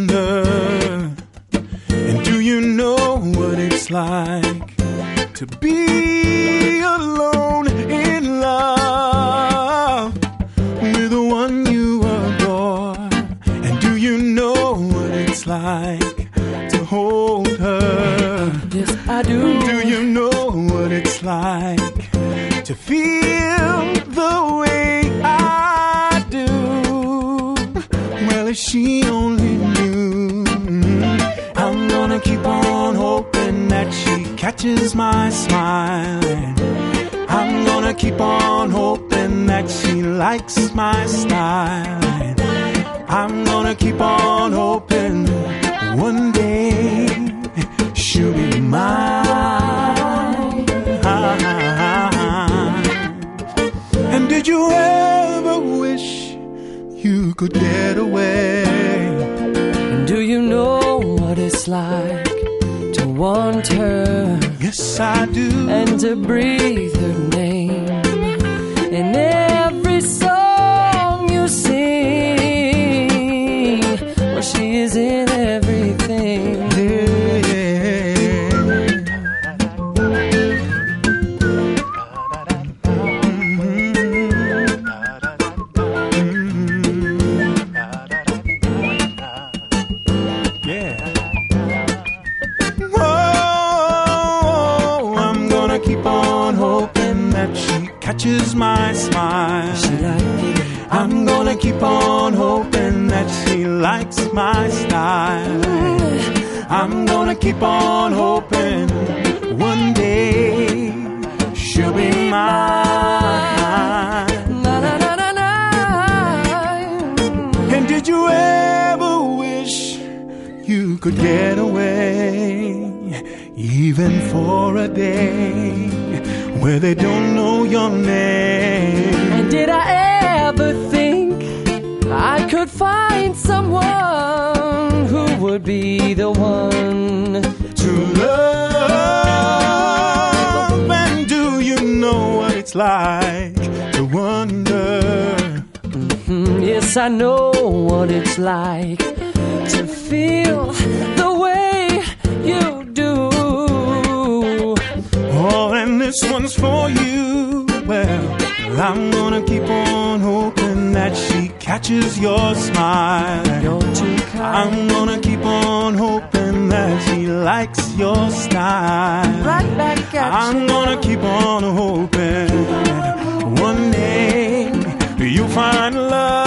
wonder. And do you know what it's like to be alone in love with the one you adore? And do you know what it's like to hold her? Yes, I do. Do you know what it's like to feel the way I do? Well, if she only knew. I'm gonna keep on hoping that she catches my smile. I'm gonna keep on hoping that she likes my style. I'm gonna keep on hoping one day she'll be mine. And did you ever wish you could get away? And do you know what it's like to want her? Yes, I do. And to breathe her name in every song you sing. Well, she is in everything. Catches my smile. I'm gonna keep on hoping that she likes my style. I'm gonna keep on hoping one day she'll be mine. And did you ever wish you could get away, even for a day, where they don't know your name? And did I ever think I could find someone who would be the one to love? And do you know what it's like to wonder? Yes, I know what it's like to feel the way you do. Oh, and this one's for you. Well, I'm gonna keep on hoping that she catches your smile. You're too kind. I'm gonna keep on hoping that she likes your style. Right back at I'm gonna keep on hoping one day you'll find love.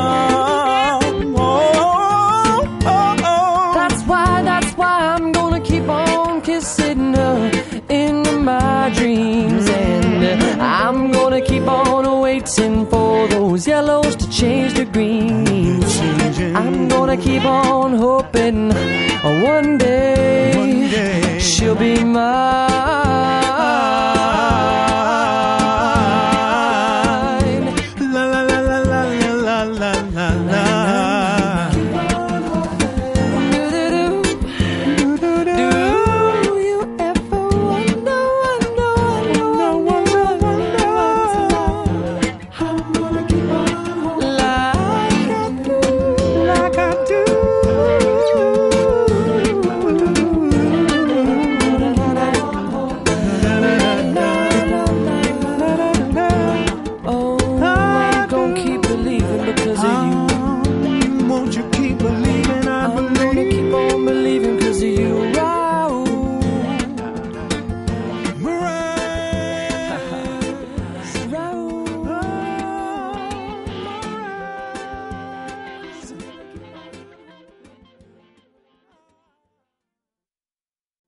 Oh, oh, oh. That's why I'm gonna keep on kissing her in my dreams, and I'm gonna keep on waiting for those yellows to change to greens. I'm gonna keep on hoping one day she'll be mine.